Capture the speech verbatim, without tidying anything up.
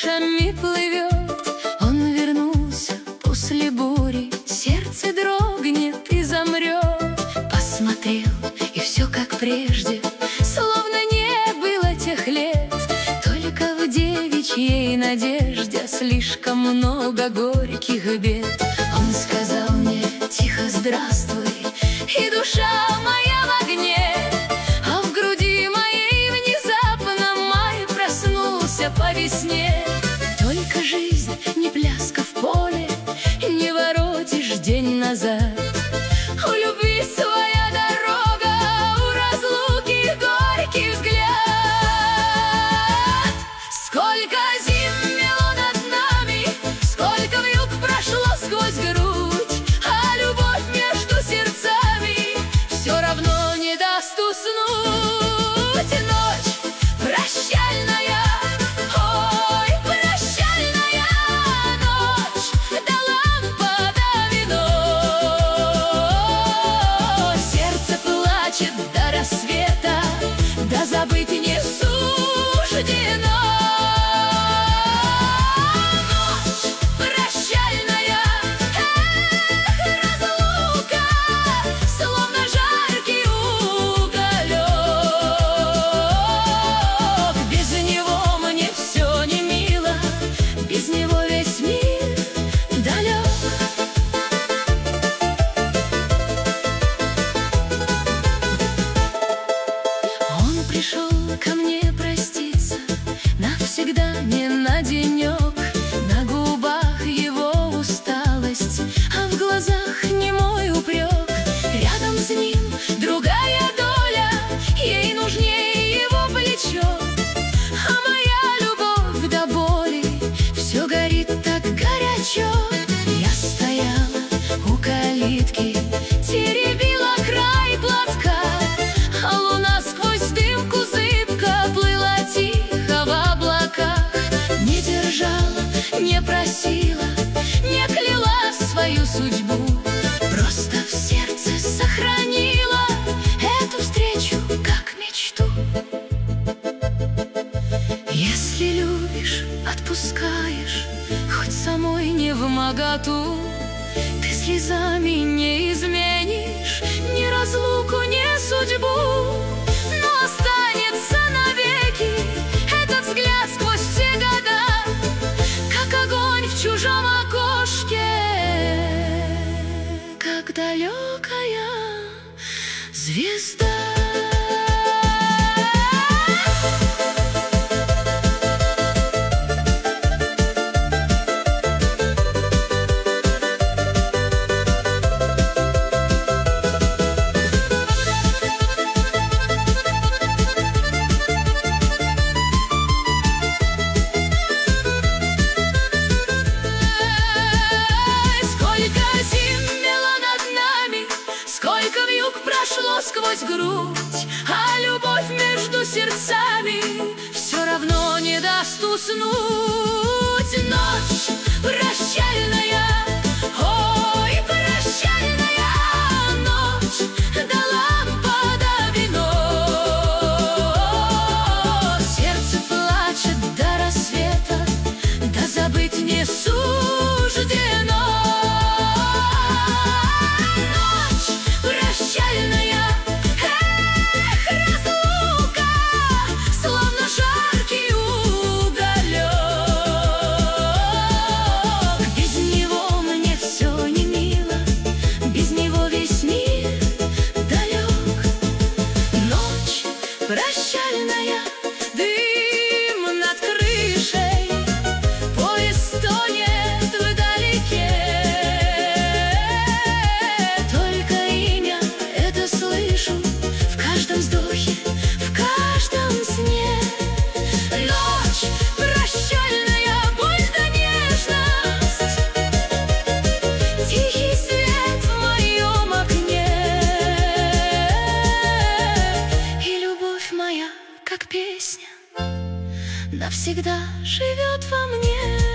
крышами плывет. Он вернулся после бури, сердце дрогнет и замрет. Посмотрел, и все как прежде, словно не было тех лет. Только в девичьей надежде слишком много горьких бед. Он сказал мне тихо здравствуй, и душа моя в огне. А в груди моей внезапно май проснулся по весне. Только жизнь не пляска в поле, не воротишь день назад. У любви своя дорога, у разлуки горький взгляд. Сколько зим мело над нами, сколько вьюг прошло сквозь грудь, а любовь между сердцами все равно не даст уснуть. Ночь прощальная, ой, прощальная ночь, да лампада вино. Сердце плачет до рассвета, да забыть не суждено. Ночь прощальная, эх, разлука, словно жаркий уголек. Без него мне все не мило, без него весь мир далек. Он пришел ко мне проститься, навсегда не на денек. На губах его усталость, а в глазах немой упрек. Рядом с ним другая доля, ей нужнее его плечо. А моя любовь до боли все горит так горячо. Я стояла у калитки, теребила край платка, а луна сквозь дымку зыбко плыла тихо в облаках. Не держала, не просила, не кляла свою судьбу, просто в сердце сохранила эту встречу как мечту. Если любишь, отпускаешь, хоть самой не вмоготу, ты слезами не изменишь ни разлуку, ни судьбу. Но останется навеки этот взгляд сквозь все года, как огонь в чужом окошке, как далекая звезда. Прошло сквозь грудь, а любовь между сердцами все равно не даст уснуть. Ночь прощальная, ой, прощальная ночь, да лампада вино. Сердце плачет до рассвета, да забыть не суждено. Прощальная, дым над крышей, поезд тонет вдалеке. Только имя это слышу в каждом вздохе, в каждом сне. Ночь прощальная, боль да нежность, тихий свет в моем окне. Моя, как песня, навсегда живет во мне.